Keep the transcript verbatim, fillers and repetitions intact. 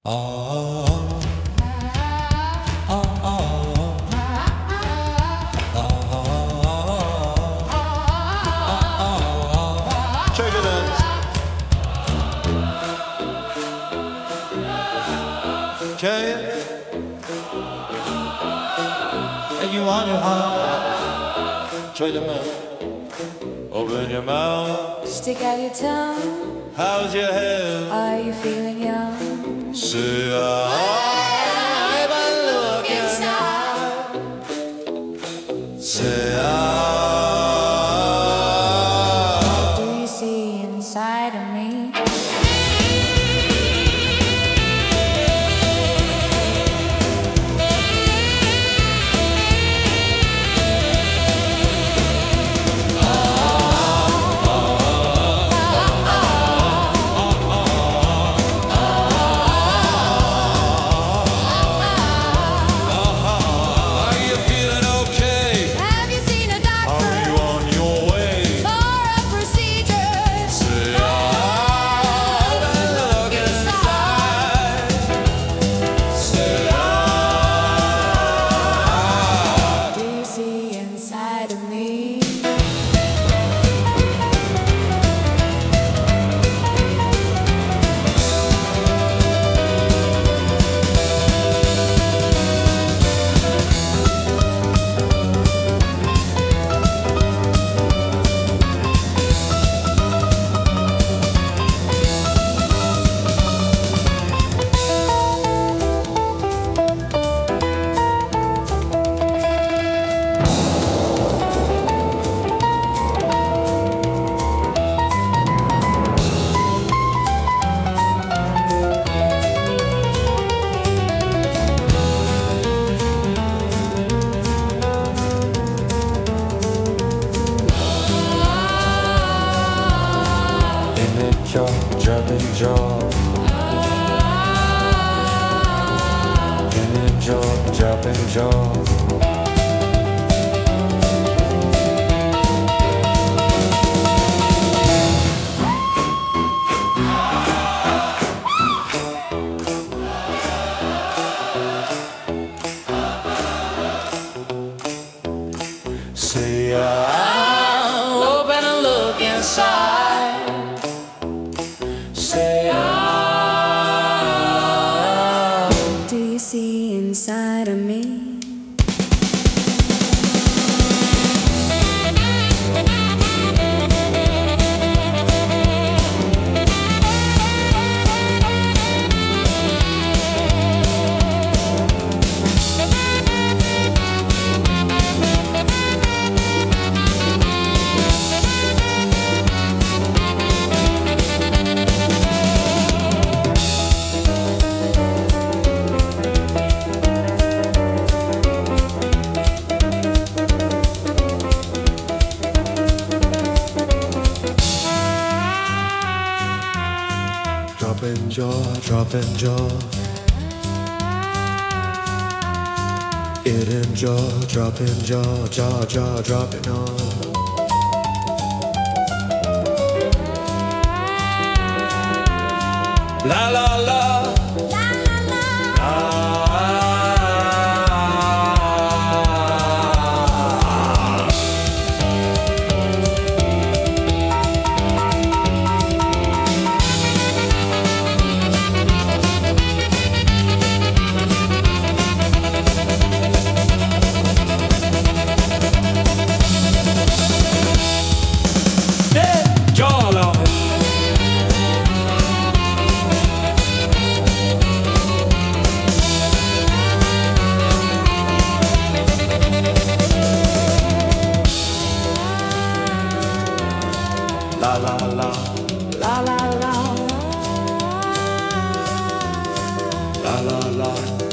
And you want your heart, trade them out. Open your mouth, stick out your tongue. How's your head? Are you feeling young? Say I, but look inside. Say I. Do you see inside of me? Jumping jaw, in it jaw, jumping jaw. Say I open and look inside. Say I. Do you see inside of me? Dropping jaw, dropping jaw. It in jaw, dropping jaw, jaw, jaw, dropping on. La la la. La la la, La la la. la la la.